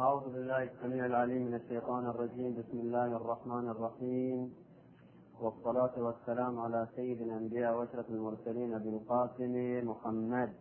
أعوذ بالله السميع العليم من الشيطان الرجيم. بسم الله الرحمن الرحيم، والصلاة والسلام على سيد الأنبياء وأشرف المرسلين أبي القاسم محمد.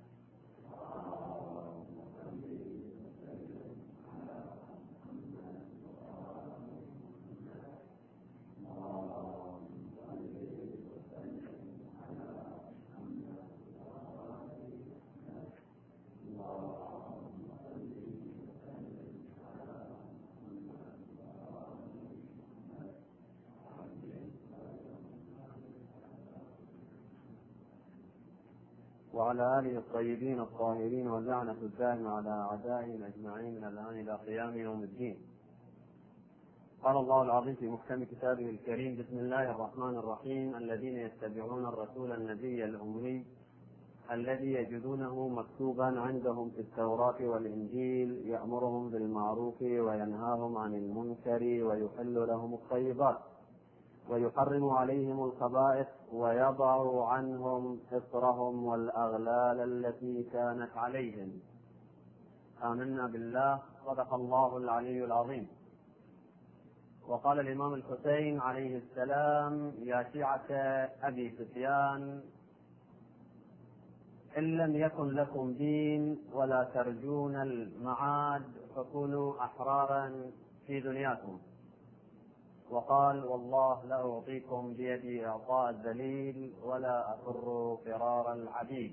وعلى آله الطيبين الطاهرين واللعنة الدائمة على أعدائهم أجمعين من الآن إلى قيام يوم الدين. قال الله العظيم في محكم كتابه الكريم: بسم الله الرحمن الرحيم. الذين يتبعون الرسول النبي الأمي الذي يجدونه مكتوبا عندهم في التوراة والإنجيل يأمرهم بالمعروف وينهاهم عن المنكر ويحل لهم الطيبات ويحرم عليهم الخبائث ويضع عنهم إصرهم والأغلال التي كانت عليهم. آمنا بالله. صدق الله العلي العظيم. وقال الإمام الحسين عليه السلام: يا شيعة أبي سفيان، إن لم يكن لكم دين ولا ترجون المعاد فكونوا أحرارا في دنياكم. وقال: والله لا أعطيكم بيدي إعطاء الذليل ولا أفر فرار العبيد.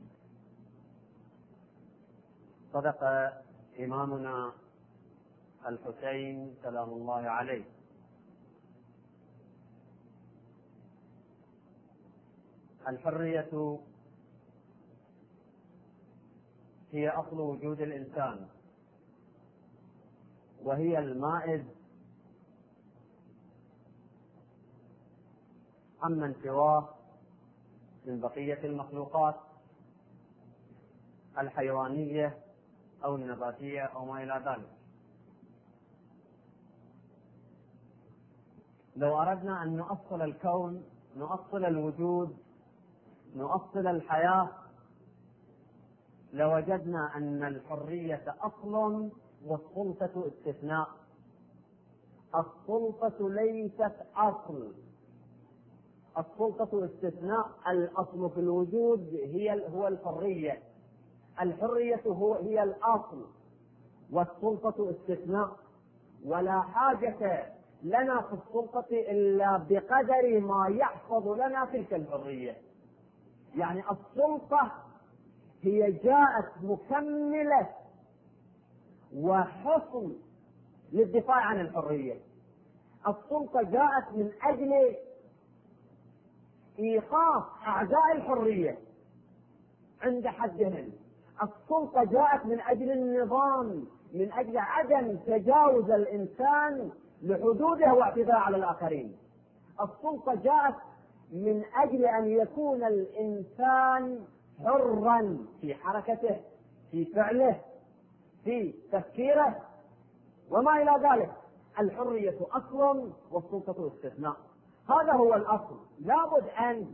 صدق إمامنا الحسين سلام الله عليه. الحرية هي أصل وجود الإنسان، وهي المائز عمن سواه من بقية المخلوقات الحيوانية أو النباتية أو ما إلى ذلك. لو أردنا أن نؤصل الكون، نؤصل الوجود، نؤصل الحياة، لوجدنا أن الحرية أصل والسلطة استثناء. السلطة ليست أصل، السلطة استثناء. الأصل في الوجود هو الحرية، الحرية هي الأصل، والسلطة استثناء. ولا حاجة لنا في السلطة إلا بقدر ما يحفظ لنا تلك الحرية. يعني السلطة هي جاءت مكملة وحصن للدفاع عن الحرية. السلطة جاءت من أجل إيقاف أعداء الحرية عند حدهم. السلطة جاءت من أجل النظام، من أجل عدم تجاوز الإنسان لحدوده واعتداء على الآخرين. السلطة جاءت من أجل أن يكون الإنسان حرا في حركته، في فعله، في تفكيره وما إلى ذلك. الحرية أصل والسلطة استثناء. هذا هو الأصل. لابد أن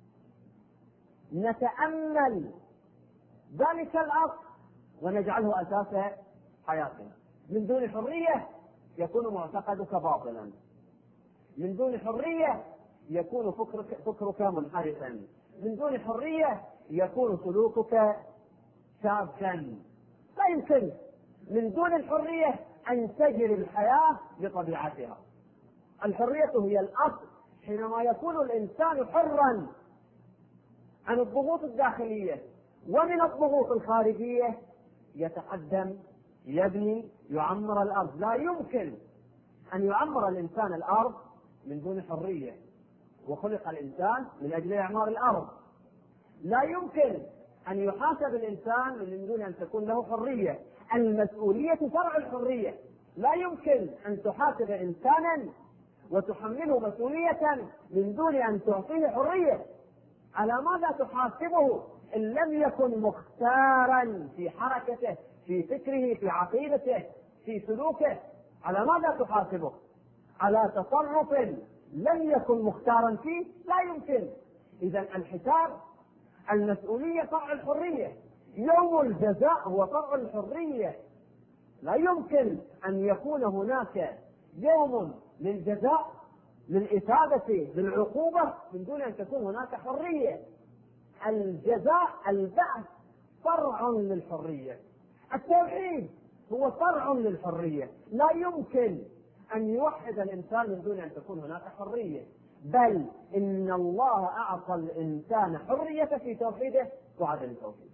نتأمل ذلك الأصل ونجعله أساس حياتنا. من دون حرية يكون معتقدك باطلا، من دون حرية يكون فكرك منحرفا، من دون حرية يكون سلوكك شاذا. لا يمكن من دون الحرية أن تجري الحياة بطبيعتها. الحرية هي الأصل. حينما يكون الإنسان حرا عن الضغوط الداخلية ومن الضغوط الخارجية يتقدم، يبني، يعمر الأرض. لا يمكن أن يعمر الإنسان الأرض من دون حرية، وخلق الإنسان من أجل إعمار الأرض. لا يمكن أن يحاسب الإنسان من دون أن تكون له حرية. المسؤولية فرع الحرية. لا يمكن أن تحاسب إنسانا وتحمله مسؤولية من دون أن تعطيه حرية. على ماذا تحاسبه إن لم يكن مختارا في حركته، في فكره، في عقيدته، في سلوكه؟ على ماذا تحاسبه؟ على تصرف لم يكن مختارا فيه؟ لا يمكن. إذا الحساب، المسؤولية فرع الحرية. يوم الجزاء هو فرع الحرية. لا يمكن أن يكون هناك يوم للجزاء للإثابة للعقوبة من دون أن تكون هناك حرية. الجزاء البعث فرع للحرية، التوحيد هو فرع للحرية. لا يمكن أن يوحد الإنسان من دون أن تكون هناك حرية، بل إن الله أعطى الإنسان حرية في توحيده وعدم توحيده.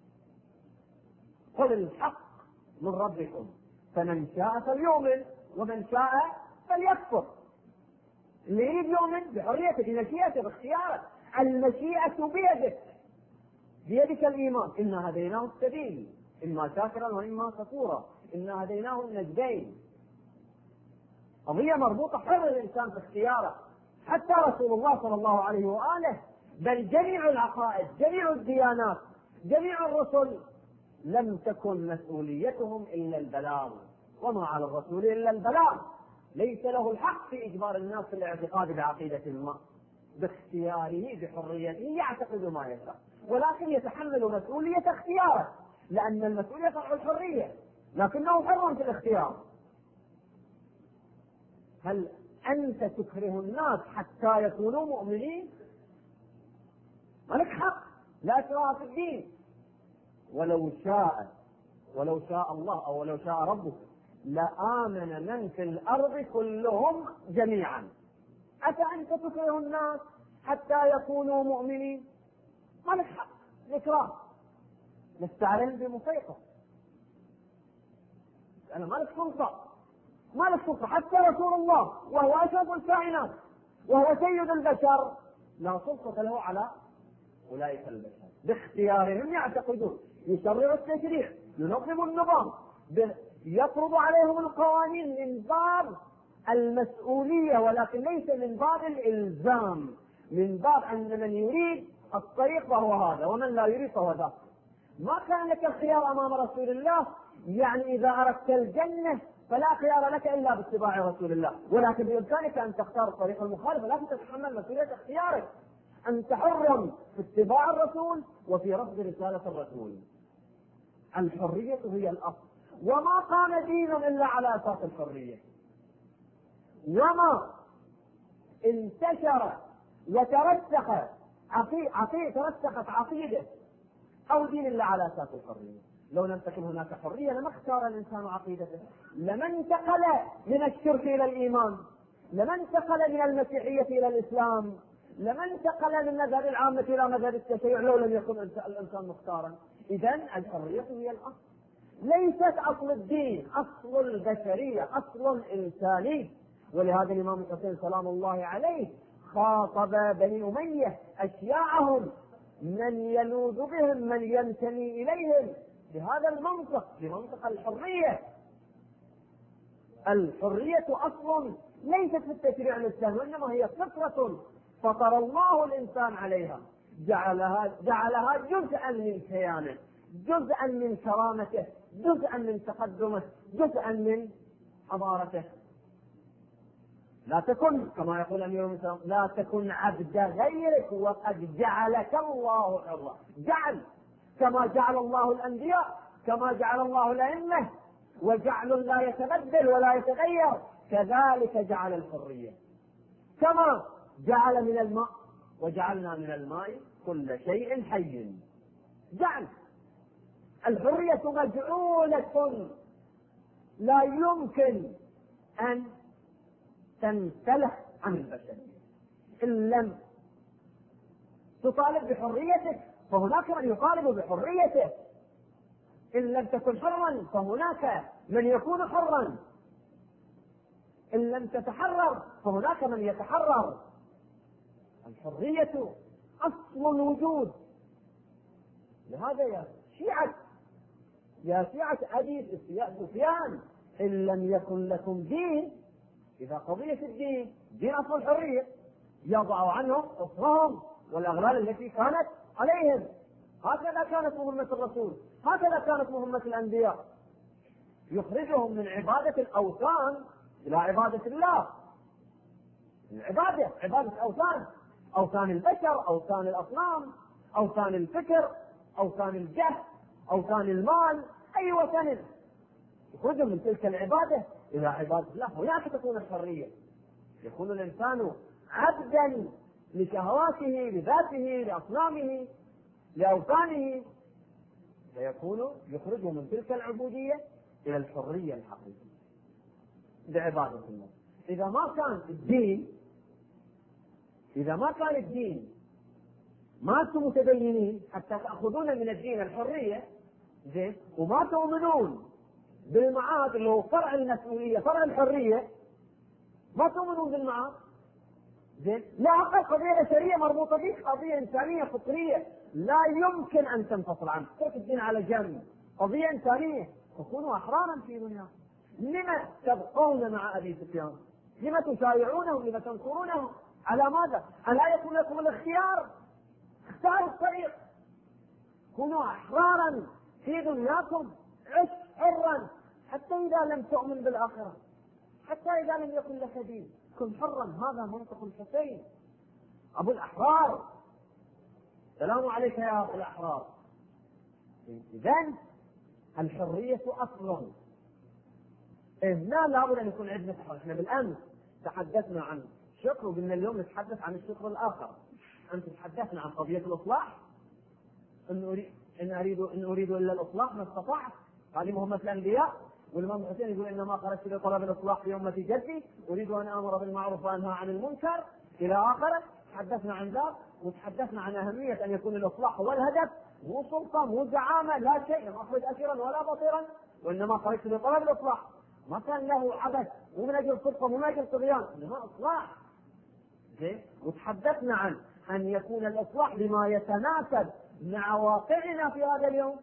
قل الحق من ربكم فمن شاء فليؤمن ومن شاء فليكفر. اللي يريد يؤمن بحريته بمشيئته باختياره، المشيئة بيدك الإيمان. إنا هديناه السبيل إما شاكرا وإما كفورا، إنا هديناه النجدين. قضية مربوطة، حر الإنسان باختياره. حتى رسول الله صلى الله عليه وآله، بل جميع العقائد، جميع الديانات، جميع الرسل لم تكن مسؤوليتهم إلا البلاغ، وما على الرسول إلا البلاغ. ليس له الحق في إجبار الناس في الاعتقاد بعقيدة ما، باختياره بحريته يعتقد ما يشاء، ولكن يتحمل مسؤولية اختياره، لأن المسؤولية فرع الحرية، لكنه حر في الاختيار. هل أنت تكره الناس حتى يكونوا مؤمنين؟ مالك حق، لا إكراه في الدين. ولو شاء الله أو ولو شاء ربك لآمن من في الأرض كلهم جميعا. أفأنت تكره الناس حتى يكونوا مؤمنين؟ مالك حق الإكراه، لست عليهم بمسيطر. أنا مالك سلطة حتى رسول الله وهو أشرف الكائنات وهو سيد البشر لا سلطة له على أولئك البشر. باختيارهم يعتقدون، يشرع التشريع، ينظم النظام، يفرض عليهم القوانين من باب المسؤولية، ولكن ليس من باب الإلزام، من باب أن من يريد الطريق فهو هذا ومن لا يريد فهو ذاك. ما كان لك الخيار أمام رسول الله، يعني إذا أردت الجنة فلا خيار لك إلا باتباع رسول الله، ولكن بإمكانك أن تختار الطريق المخالف، لكن تتحمل مسؤولية اختيارك. أنت حر في اتباع الرسول وفي رفض رسالة الرسول. الحرية هي الأصل، وما قام دين إلا على أساس الحرية، وما انتشر وترسخت عقيدة أو دين إلا على أساس الحرية. لو لم تكن هناك حرية لما اختار الإنسان عقيدته، لما انتقل من الشرك إلى الإيمان، لما انتقل من المسيحية إلى الإسلام، لما انتقل من مذهب العامة إلى مذهب التشيع لو لم يكن الإنسان مختارا. إذن الحرية هي الأصل، ليست أصل الدين، أصل البشرية، أصل إنساني. ولهذا الإمام الحسين سلام الله عليه خاطب بني أمية أشياعهم، من يلوذ بهم، من ينتمي إليهم، بهذا المنطق، بمنطق الحرية. الحرية أصل ليست في التشريع الإسلامي، وإنما هي فطرة فطر الله الإنسان عليها، جعلها جزءا من كيانه، جزءا من كرامته، جزءا من تقدمه، جزءا من حضارته. لا تكن كما يقول أمير المؤمنين لا تكن عبد غيرك وقد جعلك الله حرا. جعل كما جعل الله الأنبياء، كما جعل الله الأئمة، وجعل لا يتبدل ولا يتغير، كذلك جعل الحرية. كما جعل من الماء وجعلنا من الماء كل شيء حي. جعل الحرية مجعولة، لا يمكن أن تنسلخ عن البشرية. إن لم تطالب بحريتك فهناك من يطالب بحريته، إن لم تكن حرا فهناك من يكون حرا، إن لم تتحرر فهناك من يتحرر. الحرية أصل الوجود. لهذا يا شيعة أبي سفيان، إن لم يكن لكم دين، إذا قضية الدين دين أصل الحرية، يضع عنهم أسرهم والأغلال التي كانت عليهم. هكذا كانت مهمة الرسول، هكذا كانت مهمة الأنبياء، يخرجهم من عبادة الأوثان إلى عبادة الله. العبادة عبادة أوثان البشر، أوثان الأصنام، أوثان الفكر، أوثان الجهل، أوثان المال، أي وثن يخرجهم من تلك العبادة إلى عبادة الله. هناك تكون الحرية، يكون الإنسان عبدا لشهواته، لذاته، لأصنامه، لأوثانه، فيكون يخرجه من تلك العبودية إلى الحرية الحقيقية بعبادة الله. إذا ما كان الدين ما أنتم متدينين حتى تأخذون من الدين الحرية، زين، وما تؤمنون بالمعاد اللي هو فرع المسؤولية، فرع الحرية، ما تؤمنون بالمعاد، زين، لا أقل قضية بشرية مربوطة بك، قضية إنسانية فطرية لا يمكن أن تنفصل عنه، ترك الدين على جنب، قضية إنسانية، فكونوا أحرارا في دنياكم. لما تبقون مع أبي سفيان؟ لما تشايعونه؟ لما تنصرونه؟ على ماذا؟ ألا يكون لكم الاختيار؟ اختاروا الطريق، كونوا أحرارا في دنياكم، عش حرا حتى إذا لم تؤمن بالآخرة، حتى إذا لم يكن لك دين، كن حرا. هذا منطق الحسين أبو الأحرار. السلام عليك يا أبو الأحرار. إذن الحرية أصل، لا لابد أن يكون عندنا حرية. احنا بالأمس تحدثنا عن الشكر، وقلنا اليوم نتحدث عن الشكر الآخر. أنت تحدثنا عن قضية الإصلاح، إن أريد إلا الإصلاح ما استطعت، هذه مهمة الأنبياء. والإمام الحسين يقول إنما خرجت لطلب الإصلاح في أمة جدي، أريد أن أمر بالمعروف وأنهى عن المنكر إلى آخره. تحدثنا عن ذلك، وتحدثنا عن أهمية أن يكون الإصلاح هو الهدف، مو سلطة، مو زعامة، لا شيء، لم أخرج أسيرا ولا بصيرا، وإنما خرجت لطلب الإصلاح. ما كان له عبث، مو من أجل سلطة، مو من أجل طغيان، إنما إصلاح. زين. وتحدثنا عن أن يكون الإصلاح بما يتناسب مع واقعنا في هذا اليوم،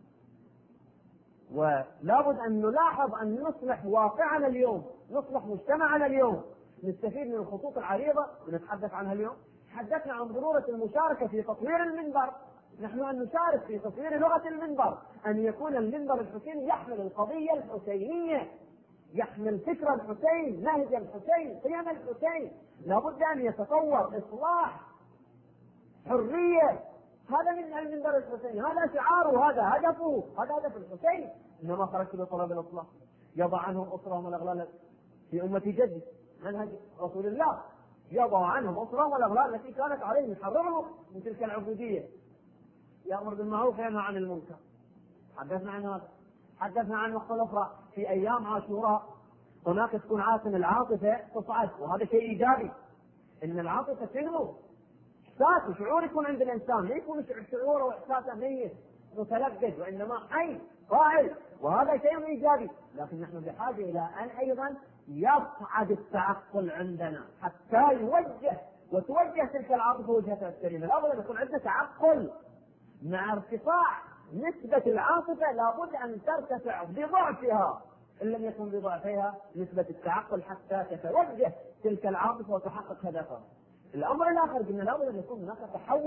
ولا بد أن نلاحظ أن نصلح واقعنا اليوم، نصلح مجتمعنا اليوم، نستفيد من الخطوط العريضة ونتحدث عنها اليوم. تحدثنا عن ضرورة المشاركة في تطوير المنبر، نحن أن نشارك في تطوير لغة المنبر، أن يكون المنبر الحسيني يحمل القضية الحسينية، يحمل فكر الحسين، نهج الحسين، قيم الحسين. لابد أن يتطور، إصلاح، حرية. هذا من المنبر الحسيني، هذا شعاره، هذا هدفه، هذا هدف الحسين. إنما خرجت بطلب الإصلاح، يضع عنهم أسرهم والأغلال في أمة جدي، منهج رسول الله، يضع عنهم أسرهم والأغلال التي كانت عليهم، يحررهم من تلك العبودية، يأمر بالمعروف وينهى عن المنكر. حدثنا عن هذا. حدثنا عن نقطة أخرى، في أيام عاشوراء هناك تكون عاصم العاطفة تصعد، وهذا شيء إيجابي، إن العاطفة تنمو، إحساس وشعور يكون عند الإنسان، لا يكون شعوره وإحساسه ميت متلقج، وإنما حي فاعل، وهذا شيء إيجابي. لكن نحن بحاجة إلى أن أيضا يصعد التعقل عندنا حتى يوجه وتوجه تلك العاطفة وجهتها السليمة. لابد أن يكون عندنا تعقل. مع ارتفاع نسبة العاطفة لابد أن ترتفع بضعفها، إن لم يكن بضعفها نسبة التعقل، حتى تتوجه تلك العاطفة وتحقق هدفها. الأمر الآخر قلنا لابد أن يكون هناك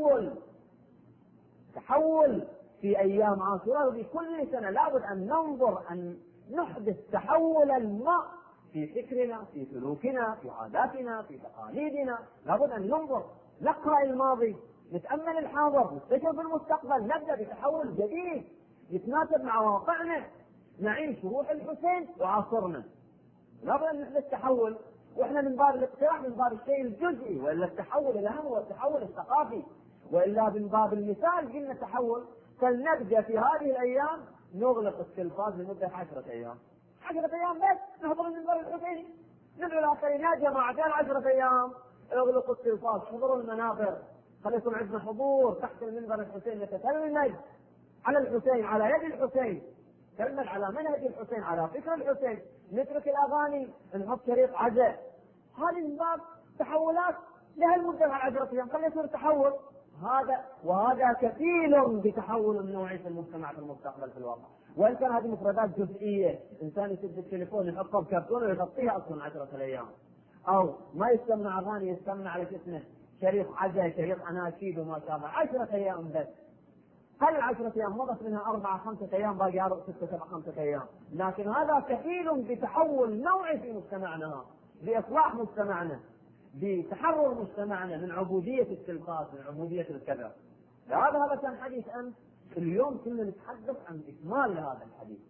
تحول في أيام عاشوراء، وبكل سنة لابد أن ننظر أن نحدث تحولا ما في فكرنا، في سلوكنا، في عاداتنا، في تقاليدنا. لابد أن ننظر، نقرأ الماضي، نتأمل الحاضر، نستشرف المستقبل، نبدأ بتحول جديد يتناسب مع واقعنا، نعيش روح الحسين وعصرنا. لابد أن نحدث تحول، واحنا من باب الاقتراح، من باب الشيء الجزئي، والا التحول الاهم هو التحول الثقافي، والا من باب المثال قلنا تحول. فلنبدا في هذه الايام نغلق التلفاز لمده 10 ايام، 10 ايام بس نحضر المنبر الحسيني، ندعو الاخرين يا جماعه 10 ايام اغلقوا التلفاز، حضروا المنابر، خلي يكون عندنا حضور تحت المنبر الحسيني، نتتلمذ على الحسين، على يد الحسين، نتلمذ على منهج الحسين، على فكر الحسين، نترك الاغاني، نحط شريط عزاء. هذه من باب تحولات لها المدة 10 ايام، خلي يصير تحول. وهذا كفيل بتحول نوعي في المجتمع في المستقبل في الواقع. وان كان هذه مفردات جزئيه، انسان يسد التليفون يحطه بكرتونه ويغطيها اصلا 10 ايام، او ما يستمع اغاني، يستمع على اسمه شريط عزاء، شريط اناشيد وما شابه، 10 ايام بس. هل 10 ايام مضت منها 4-5 ايام، باقي 6-7-5 ايام، لكن هذا كفيل بتحول نوعي في مجتمعنا، باصلاح مجتمعنا، بتحرر مجتمعنا من عبودية التلفاز، من عبودية الكذا. هذا كان حديث أمس. اليوم كنا نتحدث عن إكمال لهذا الحديث،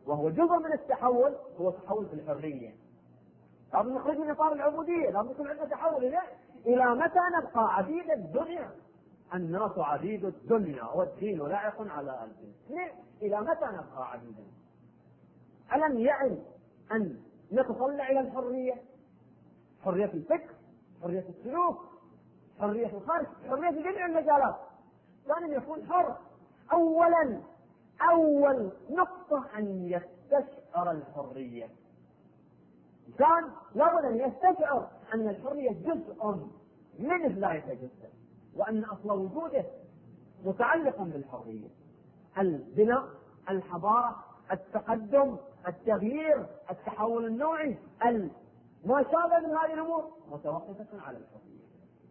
وهو جزء من التحول، هو تحول في الحرية. لازم نخرج من إطار العبودية، لازم يكون عندنا تحول. إلى متى نبقى عبيد الدنيا؟ الناس عبيد الدنيا والدين لاعق على ألسنتهم. إلى متى نبقى عبيدا؟ ألم يعد أن نتطلع إلى الحرية؟ حرية الفكر، حرية السلوك، حرية الخرج، حرية في جميع المجالات. كان يكون حر. أولا أول نقطة أن يستشعر الحرية. كان لابد أن يستشعر أن الحرية جزء منه لا يتجزأ، وأن أصل وجوده متعلق بالحرية. البناء، الحضارة، التقدم، التغيير، التحول النوعي، ما شابه من هذه الأمور متوقفة على الحرية.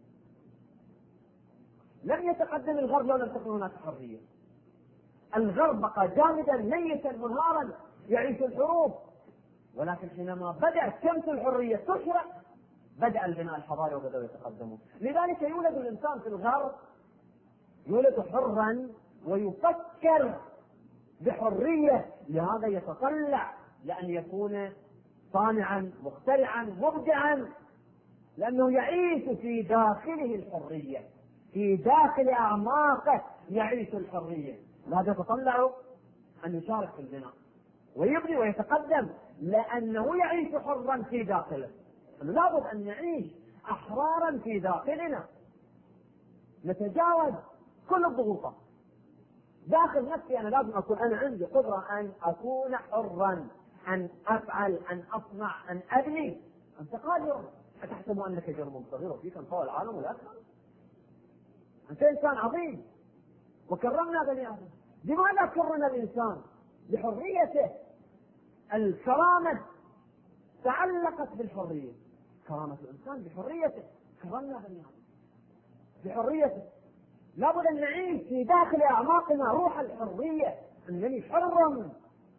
لم يتقدم الغرب لو لم تكن هناك حرية. الغرب بقى جامدا ميتا منهارا يعيش الحروب، ولكن حينما بدأت شمس الحرية تشرق بدأ البناء الحضاري وبدأوا يتقدموا. لذلك يولد الإنسان في الغرب يولد حرا ويفكر بحرية، لهذا يتطلع لأن يكون صانعا مخترعا مبدعا، لأنه يعيش في داخله الحرية، في داخل أعماقه يعيش الحرية. لهذا يتطلع أن يشارك في البناء ويبني ويتقدم، لأنه يعيش حرا في داخله. لابد أن نعيش أحرارا في داخلنا، نتجاوز كل الضغوطات. داخل نفسي أنا لازم أكون أنا عندي قدرة أن أكون حرا، أن أفعل، أن أصنع، أن أبني. أنت قادر. أتحسب أنك جرم صغير وفيك أنطوى العالم والأكبر؟ أنت إنسان عظيم وكرمنا بني آدم. لماذا كرمنا الإنسان؟ بحريته. الكرامة تعلقت بالحرية. كرامة الإنسان بحريته. كرمنا بني آدم بحريته. لابد أن نعيش في داخل أعماقنا روح الحرية، أنني حر.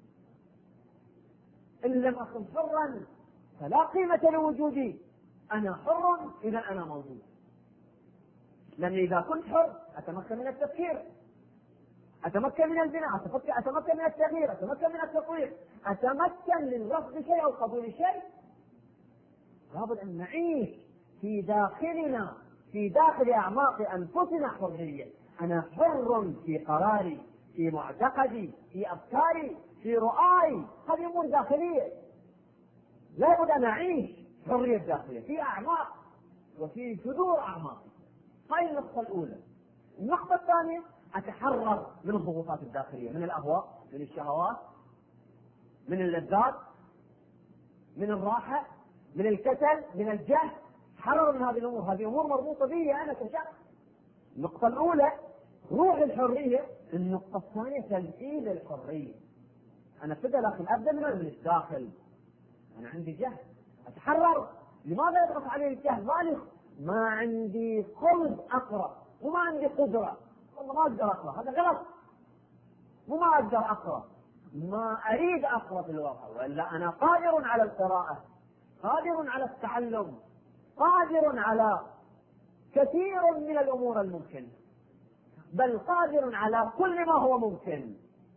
إن لم أكن حرا فلا قيمة لوجودي. أنا حر إذا أنا موجود، لأني إذا كنت حر أتمكن من التفكير، أتمكن من البناء، أتمكن من التغيير، أتمكن من التطوير، أتمكن من رفض شيء أو قبول شيء. لابد أن نعيش في داخلنا، في داخل أعماق أنفسنا حرية. أنا حر في قراري، في معتقدي، في أفكاري، في رؤاي. هذه أمور داخلية. لابد أن أعيش حرية داخلية في أعماق وفي جذور أعماق. هذه النقطة الأولى. النقطة الثانية أتحرر من الضغوطات الداخلية، من الأهواء، من الشهوات، من اللذات، من الراحة، من الكسل، من الجهل. حرر من هذه الأمور. هذه أمور مربوطة بي أنا كشخص. النقطة الأولى روح الحرية. النقطة الثانية تنفيذ الحرية. أنا ابتدأ لكن أبدأ من الداخل. أنا عندي جهل، أتحرر. لماذا يضغط علي الجهل؟ ما عندي خلق أقرأ وما عندي قدرة، والله ما أقدر أقرأ، هذا غلط. وما أقدر أقرأ، ما أريد أقرأ في الواقع، وإلا أنا قادر على القراءة، قادر على التعلم، قادر على كثير من الأمور الممكنة، بل قادر على كل ما هو ممكن.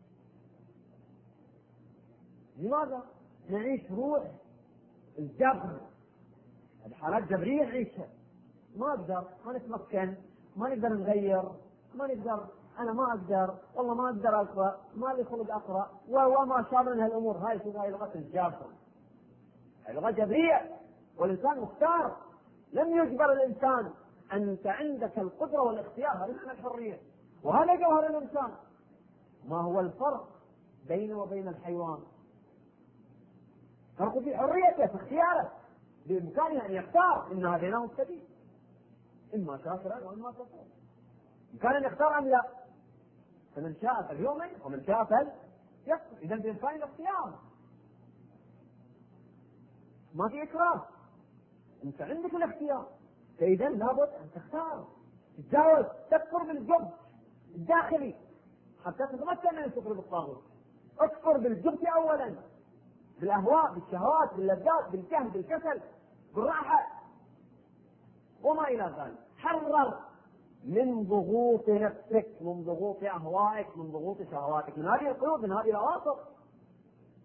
لماذا؟ نعيش روح الجبر. الحالات جبرية نعيشها. ما أقدر، ما نتمكن، ما نقدر نغير، ما نقدر، أنا ما أقدر، والله ما أقدر أقرأ، ما لي خلق أقرأ، وما شابه من هالأمور. هاي لغة الجبر، هاي لغة جبرية. والإنسان مختار، لم يجبر الإنسان. أنت عندك القدرة والاختيار، هذا معنى الحرية، وهذا جوهر الإنسان. ما هو الفرق بينه وبين الحيوان؟ فرق في حريته، في اختياره. بإمكانه أن يختار. إن هديناه السبيل إما شاكرا وإما كفورا. بإمكانه أن يختار أم لا؟ فمن شاء فليؤمن ومن شاء فليكفر. إذا بإمكانه الاختيار، ما في إكراه، أنت عندك الاختيار. فإذا لابد أن تختار، تتجاوز، تكفر بالجبن الداخلي حتى تتمكن من الكفر بالطاغوت. اكفر بالجبن أولا، بالأهواء، بالشهوات، باللذات، بالجهل، بالكسل، بالراحة وما إلى ذلك. حرر من ضغوط نفسك، من ضغوط أهوائك، من ضغوط شهواتك، من هذه القيود، من هذه الأواصر.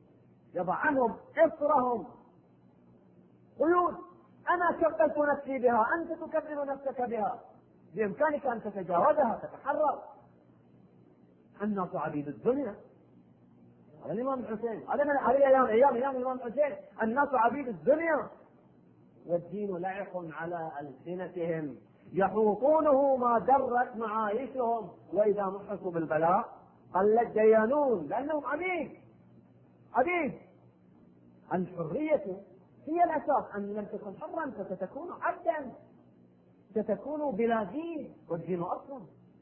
يضع عنهم إصرهم، قيود أنا كفلت نفسي بها، أنت تكفل نفسك بها، بإمكانك أن تتجاوزها، تتحرر. الناس عبيد الدنيا. هذا الإمام الحسين، هذا من أيام الإمام الحسين، الناس عبيد الدنيا والدين لعق على ألسنتهم، يحوطونه ما درت معايشهم، وإذا محسوا بالبلاء قلت ديانون، لأنهم عبيد. الحرية هي الأساس، أن لم تكن حرا فستكون عبدا، ستكون بلا دين، والدين أصل،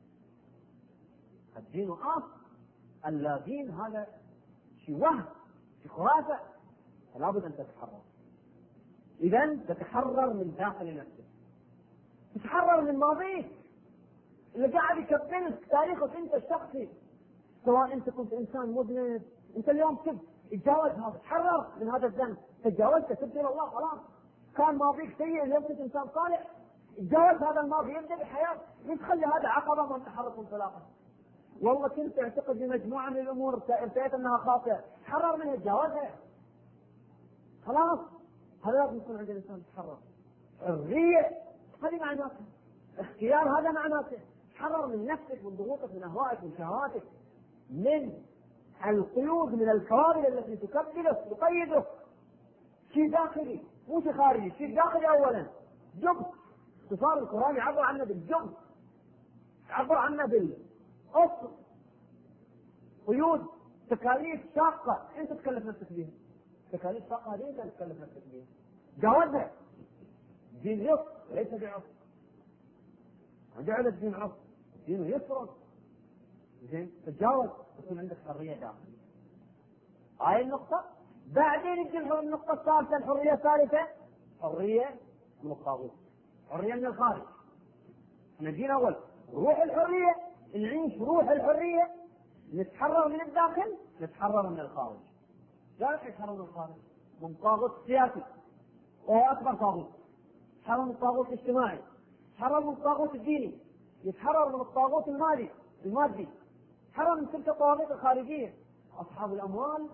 الدين أصل، اللا دين هذا شيء وهم، شيء خرافة، فلا بد أن تتحرر. إذن تتحرر من داخل نفسك، تتحرر من ماضيك اللي قاعد يكبلك، تاريخك أنت الشخصي، سواء أنت كنت إنسان مذنب، أنت اليوم تب تتجاوز هذا، تحرر من هذا الذنب، تتجاوزت، تبت إلى الله، خلاص. كان ماضيك سيء، اليوم كنت إنسان صالح، تجاوز هذا الماضي، يبدأ بالحياة. من تخلي هذا عقبة من تحرك انطلاقا. والله كنت تعتقد بمجموعة من الأمور ارتأيت أنها خاطئة، تحرر منها، تجاوزها، خلاص. هذا لازم يكون عند الإنسان، تحرر. حرية هذه معناته، اختيار هذا معناته، تحرر من نفسك، من ضغوطك، من أهوائك، من شهواتك، من القيود، من الكوابل التي تكبلك تقيدك. شيء داخلي مو شيء خارجي، شيء داخلي أولا، جبن. اختصار القرآن يعبر عنه بالجبن، يعبر عنه بالأصل، قيود، تكاليف شاقة أنت تكلف نفسك بها، تكاليف شاقة هذه أنت تكلف نفسك بها، جاوزها. دين يسر ليس بعسر، جعل الدين عسر، دين يسر، زين، تتجاوز، يكون عندك حرية داخلية. هاي النقطة. بعدين يجي النقطة الثالثة، الحرية الثالثة، حرية من الطاغوت، حرية من الخارج. نجينا أول روح الحرية، نعيش روح الحرية، نتحرر من الداخل، نتحرر من الخارج. لا يتحرر من الخارج، من طاغوت سياسي وهو أكبر طاغوت، يتحرر من الطاغوت الاجتماعي، يتحرر من الطاغوت الديني، يتحرر من الطاغوت المادي، يتحرر من تلك الطواغيت الخارجية، أصحاب الأموال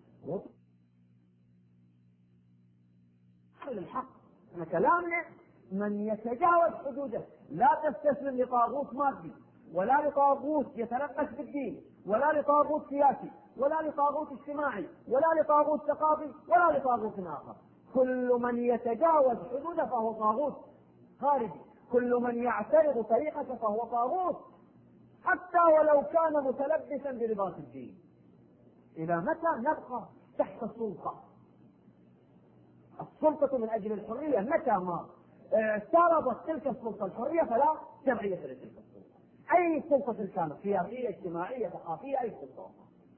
الحق. احنا كلامنا من يتجاوز حدوده، لا تستسلم لطاغوت مادي، ولا لطاغوت يتنقص بالدين، ولا لطاغوت سياسي، ولا لطاغوت اجتماعي، ولا لطاغوت ثقافي، ولا لطاغوت آخر. كل من يتجاوز حدوده فهو طاغوت خارجي، كل من يعترض طريقته فهو طاغوت، حتى ولو كان متلبسا بلباس الدين. إلى متى نبقى تحت السلطة؟ السلطة من أجل الحرية، متى ما اعترضت تلك السلطة الحرية فلا تبعية لتلك السلطة، أي سلطة كانت، سياسية، اجتماعية، ثقافية، أي سلطة.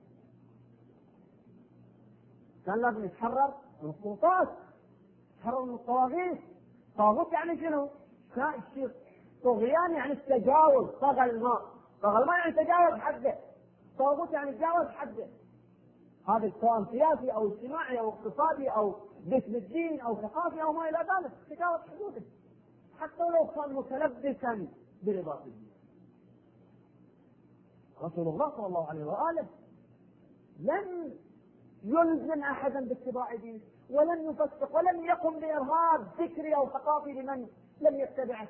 كان لازم يتحرر من السلطات، يتحرر من الطواغيت. طاغوت يعني شنو؟ طغيان يعني التجاوز، طغى الماء يعني تجاوز حده، طاغوت يعني تجاوز حده. هذا سواء سياسي أو اجتماعي أو اقتصادي أو باسم الدين أو ثقافي أو ما إلى ذلك، تجاوز حدوده حتى لو كان متلبسا بلباس الدين. رسول الله صلى الله عليه وآله لم يلزم أحدا باتباع دينه، ولم يفسق، ولم يقم بإرهاب فكري أو ثقافي لمن لم يتبعه.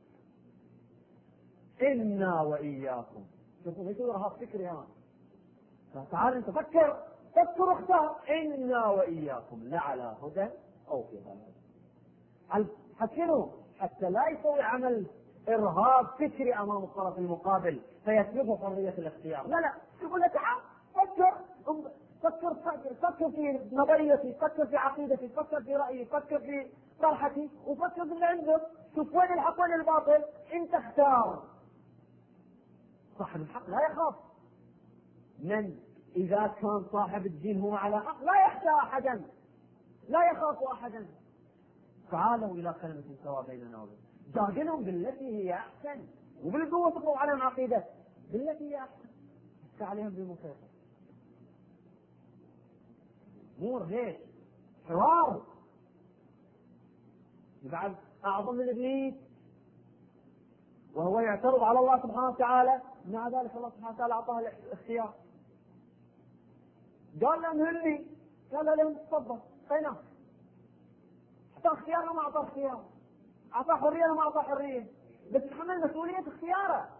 إنا وإياكم، شوفوا ليس إرهاب فكري، ها تعال انت فكر اختار، إنا وإياكم لعلى هدى أو في ضلال. حكروا حتى لا يسوي عمل إرهاب فكري أمام الطرف المقابل فيسلبه حرية الاختيار. لا يقول لك فكر في نظريتي، فكر في عقيدتي، فكر في رأيي، فكر في طرحتي، وفكر في اللي عندك، شوف وين الحق وين الباطل، انت اختار. صاحب الحق لا يخاف، من إذا كان صاحب الدين هو على حق لا يخشى أحدا، لا يخاف أحدا. تعالوا إلى كلمة سواء بيننا وبينهم، جادلهم بالتي هي أحسن، وبالقوة تقوى عليهم عقيدة بالتي هي أحسن، عليهم بالمسيطر. مور ليش حوار. بعد أعظم من إبليس وهو يعترض على الله سبحانه وتعالى، مع ذلك الله سبحانه وتعالى أعطاه الاختيار، قال لهم هلي قال لهم تفضل خينا، اعطاه اختيار وما اعطاه اختيار، اعطاه حريه وما اعطاه حريه، بس تحمل مسؤوليه اختياره.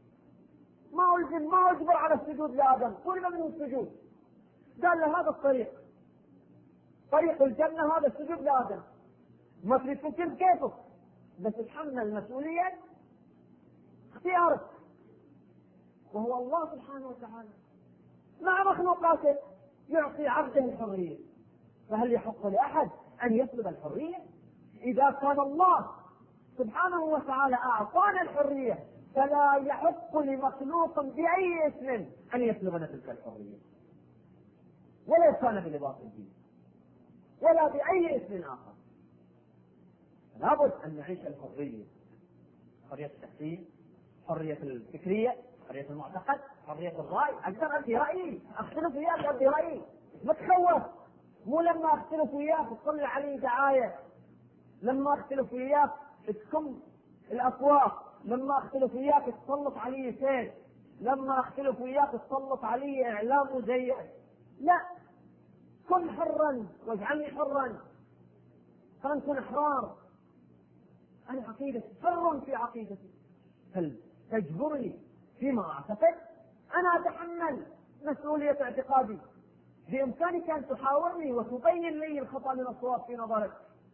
ما اجبر على السجود لادم، طلب منه السجود، قال له هذا الطريق، طريق الجنه هذا السجود لادم، ما تريد تفكر كيفك، بس تحمل مسؤوليه اختيارك. وهو الله سبحانه وتعالى مع مخلوقاته يعطي عبده الحريه، فهل يحق لاحد ان يطلب الحريه؟ اذا كان الله سبحانه وتعالى اعطانا الحريه فلا يحق لمخلوق باي اسم ان يطلبنا تلك الحريه، ولو كان بلباس الدين ولا باي اسم اخر. لابد ان نعيش الحريه، حريه التحسين، حريه الفكريه، حريه المعتقد، حريه الراي. اقدر ابدي رايي، اختلف وياك ابدي رايي، ما تخوف. مو لما اختلف وياك تصلي علي دعايه، لما اختلف وياك تكم الاسواق، لما اختلف وياك تسلط علي سيف، لما اختلف وياك تسلط علي اعلام مزيف. لا، كن حرا واجعلني حرا، فانكن احرار. انا عقيدتي حر في عقيدتي، هل تجبرني فيما اعتقد؟ انا اتحمل مسؤوليه اعتقادي. بامكانك ان تحاورني وتبين لي الخطا من الصواب في نظرك.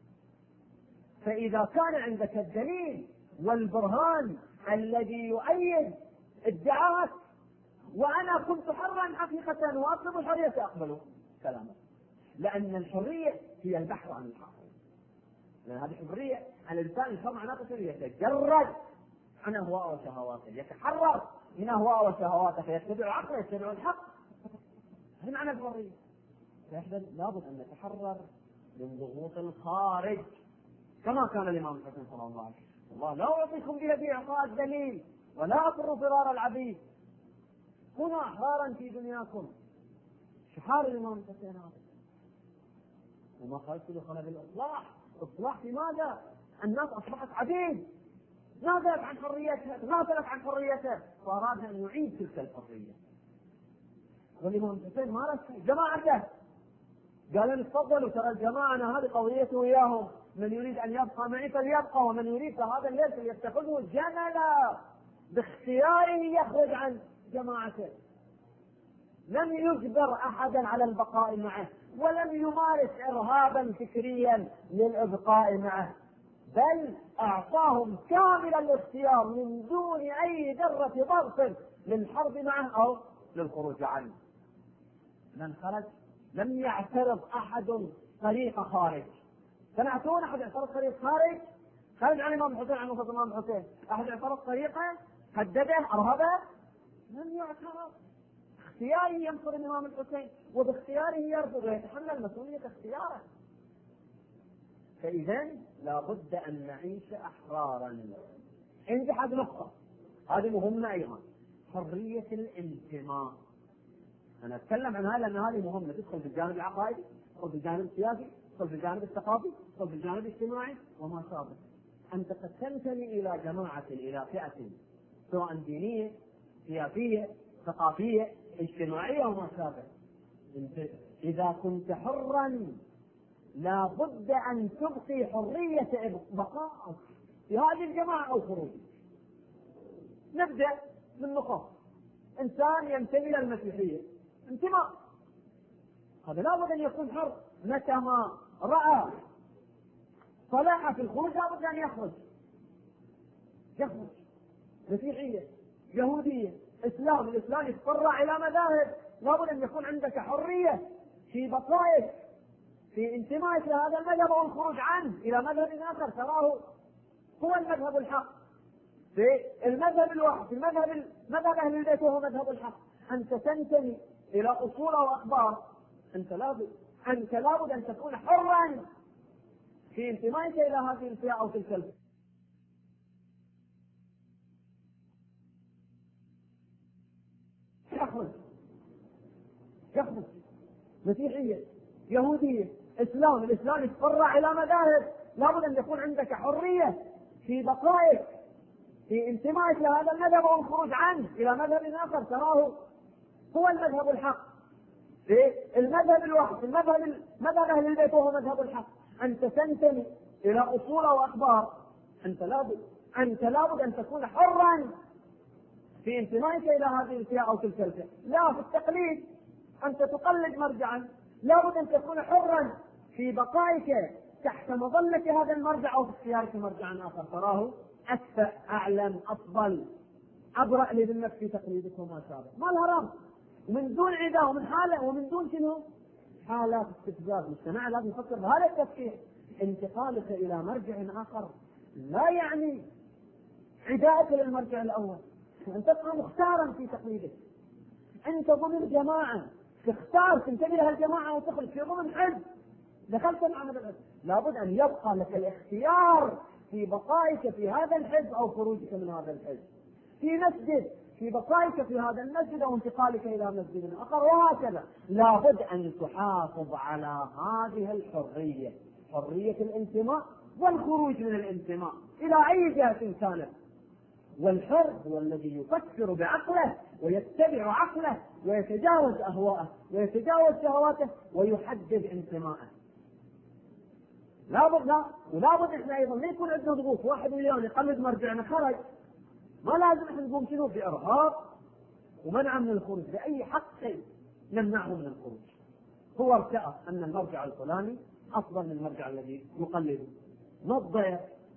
فاذا كان عندك الدليل والبرهان الذي يؤيد ادعاءك وانا كنت حرا حقيقه واطلب الحريه اقبل كلامك، لان الحريه هي البحث عن الحق. لان هذه الحريه الانسان الحر معناته يتجرد عن اهواء وشهواته، يتحرر من اهواء وشهواته فيتبع عقله، يتبع الحق. هذا معنى الحريه. لابد ان نتحرر من ضغوط الخارج، كما كان الامام الحسن صلى الله عليه وسلم: الله لا اعطيكم بيدي اعطاء الدليل ولا اقر فرار العبيد، كونوا احرارا في دنياكم. شحار الامام الحسين هذا. وما خلت دخل بالاصلاح. اصلاح في ماذا؟ الناس اصبحت عبيد، نازلت عن حريتها، غافلت عن حريتها، فاراد ان يعيد تلك الحريه. والامام الحسين ما رد جماعته، قال لهم تفضلوا، ترى الجماعه انا هذه قضيتي وياهم، من يريد ان يبقى معي فليبقى، ومن يريد فهذا الليل فليتخذه جملا، باختياره يخرج عن جماعته. لم يجبر احدا على البقاء معه، ولم يمارس ارهابا فكريا للابقاء معه، بل اعطاهم كامل الاختيار من دون اي ذره ضغط للحرب معه او للخروج عنه. من خرج لم يعترض احد طريق خارج. سمعتون احد اعترض طريق خارج؟ خارج عن الامام الحسين، عن وصف الامام الحسين، احد اعترض طريقه هدده ارهبه؟ لم يعترض. اختياره ينصر الامام الحسين، وباختياره يرفض ويتحمل مسؤوليه اختياره. فاذا لابد ان نعيش احرارا. عندي حد نقطه هذه مهمه ايضا، حريه الانتماء. انا اتكلم عن هذا لان هذه مهمه، تدخل في الجانب العقائدي، تدخل في الجانب السياسي، تدخل في الجانب الثقافي، تدخل في الجانب الاجتماعي وما شابه. انت قد تنتمي الى جماعه، الى فئه، سواء دينيه، سياسيه، ثقافيه، اجتماعيه وما شابه. اذا كنت حرا لا بد ان تبقي حريه بقائك في هذه الجماعه او خروج. نبدا من نقاط. انسان ينتمي الى المسيحيه، انتماء هذا لابد ان يكون حر. متى ما راى صلاح في الخروج لابد ان يخرج. مسيحيه، يهوديه، اسلام، الاسلام يتفرع الى مذاهب، لابد ان يكون عندك حريه في بقائك، في انتمائك لهذا المذهب او الخروج عنه الى مذهب اخر تراه هو المذهب الحق. في المذهب الواحد، في مذهب اهل البيت وهو مذهب الحق، انت تنتمي الى اصول واخبار، انت لابد ان تكون حرا في انتمائك الى هذه الفئه او تلك الفئه. يخرج مسيحيه، يهوديه، اسلام، الاسلام يتفرع الى مذاهب، لابد ان يكون عندك حريه في بقائك، في انتمائك لهذا المذهب او الخروج عنه الى مذهب اخر تراه هو المذهب الحق. في المذهب الواحد، مذهب أهل البيت وهو مذهب الحق. أنت تنتمي إلى أصول وأخبار، أنت لابد أن تكون حرا في انتمائك إلى هذه الفئة أو تلك الفئة. لا في التقليد، أنت تقلد مرجعا، لابد أن تكون حرا في بقائك تحت مظلة هذا المرجع أو في اختيارك مرجعا آخر تراه أكفأ، أعلم، أفضل، أبرأ لذمك في تقليدك وما شابه، ما لها رغم، ومن دون عداء ومن حالة ومن دون شنو؟ حالات استفزاز مجتمع. لازم نفكر بهذا التفكير. انتقالك إلى مرجع آخر لا يعني عداءك للمرجع الأول، أن تبقى مختارا في تقليدك. أنت ضمن جماعة تختار تنتمي لها الجماعة وتخرج في ضمن حزب، دخلت مع هذا الحزب، لابد أن يبقى لك الاختيار في بقائك في هذا الحزب أو خروجك من هذا الحزب. في مسجد، في بقائك في هذا المسجد أو انتقالك إلى مسجد آخر، وهكذا. لابد أن تحافظ على هذه الحرية، حرية الانتماء والخروج من الانتماء إلى أي جهة كانت. والحر هو الذي يفكر بعقله ويتبع عقله ويتجاوز أهواءه ويتجاوز شهواته ويحدد انتماءه. ولابد احنا ايضا ما يكون عندنا ضغوط، واحد ويانا يقلد مرجعنا خرج، ما لازم احنا نقوم شنو بإرهاب ومنع من الخروج بأي حق نمنعه من الخروج. هو ارتأى أن المرجع الفلاني أفضل من المرجع الذي يقلده، ما الضير؟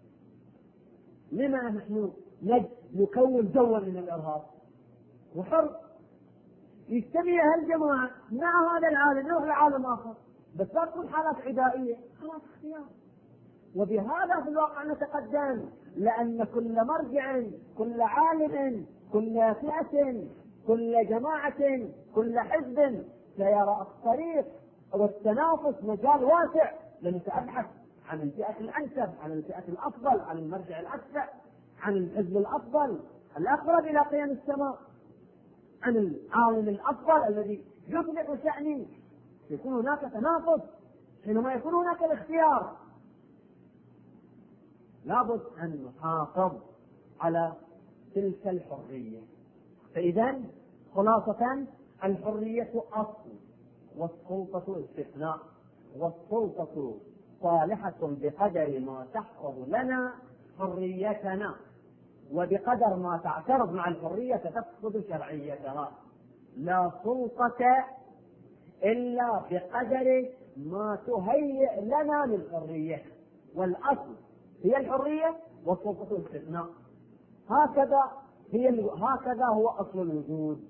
لما نحن نكون جوا من الإرهاب؟ وحر يجتمع هالجماعة مع هذا العالم يروح لعالم آخر، بس لا تكون حالات عدائية، خلاص اختيار. وبهذا في الواقع نتقدم، لأن كل مرجع، كل عالم، كل فئة، كل جماعة، كل حزب سيرى الطريق والتنافس مجال واسع لنتبحث عن الفئة الأنسب، عن الفئة الأفضل، عن المرجع الأكفأ، عن الحزب الأفضل الأقرب إلى قيم السماء، عن العالم الأفضل الذي يصلح شأني. يكون هناك تنافس حينما يكون هناك الاختيار. لابد أن نحافظ على تلك الحرية. فإذا خلاصة الحرية أصل والسلطة استثناء، والسلطة صالحة بقدر ما تحفظ لنا حريتنا، وبقدر ما تعترض مع الحرية تفقد شرعيتها. لا سلطة إلا بقدر ما تهيئ لنا للحرية، والأصل هي الحرية والسلطة الاستثناء. هكذا هو أصل الوجود.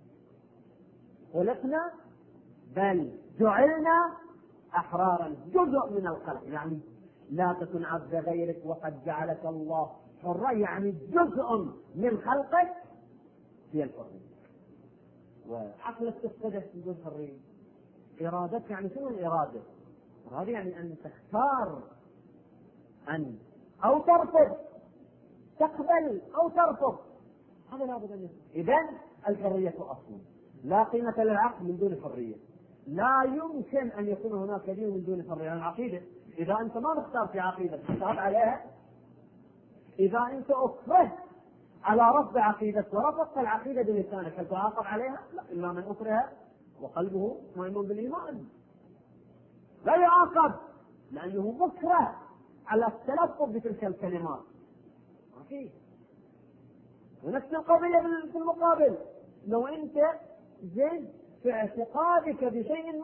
خلقنا بل جعلنا أحرارا، جزء من الخلق، يعني لا تكن عبد غيرك وقد جعلك الله حرا، يعني جزء من خلقك هي الحرية. وعقلك تفتدح بدون حرية. إرادتك يعني شنو الإرادة؟ الإرادة يعني أن تختار أن أو ترفض، تقبل أو ترفض، هذا لابد أن يكون. إذن الحرية أصل، لا قيمة للعقل من دون الحرية. لا يمكن أن يكون هناك دين من دون الحرية. العقيدة إذا أنت ما مختار في عقيدة تختار عليها، إذا أنت أكرهت على رفض عقيدتك ورفضت العقيدة بلسانك هل تعاقب عليها؟ لا، إلا من أكره وقلبه مطمئن بالإيمان لا يعاقب، لأنه مكره على التلفظ بتلك الكلمات. ما فيه. ونفس القضية في المقابل، لو أنت زين في اعتقادك بشيء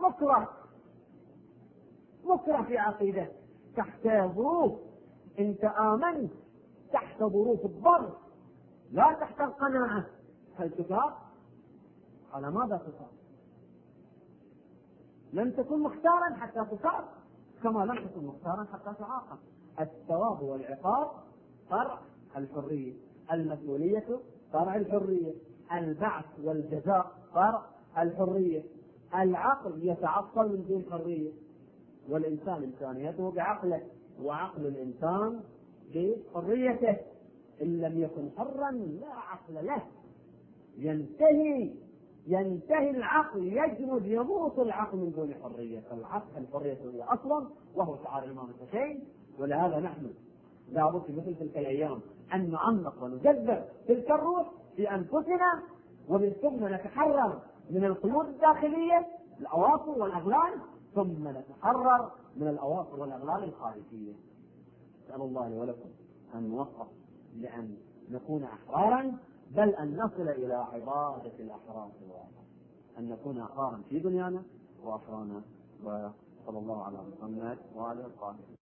مكره في عقيدة تحت ظروف، أنت آمنت تحت ظروف الضغط لا تحت القناعة، هل تثاب؟ على ماذا تثاب؟ لم تكن مختارا حتى تصاب، كما لم تكن مختارا حتى تعاقب. الثواب والعقاب فرع الحرية، المسؤولية فرع الحرية، البعث والجزاء فرع الحرية. العقل يتعطل من دون حرية، والإنسان إنسانيته بعقله، وعقل الإنسان بحريته. إن لم يكن حرا لا عقل له، ينتهي العقل، يجمد، يموت العقل من دون حرية. الحرية هي أصلا، وهو شعار الإمام الحسين. ولهذا نحن لابد في مثل تلك الأيام أن نعمق ونجذب تلك الروح في أنفسنا، ومن ثم نتحرر من القيود الداخلية الأواصر والأغلال ثم نتحرر من الأواصر والأغلال الخارجية. أسأل الله لي ولكم أن نوفق لأن نكون أحرارا، بل أن نصل إلى عبادة الأحرار في الواقع، أن نكون أحرارا في دنيانا وأحرارنا. وصلى الله على محمد وعلى آله وصحبه.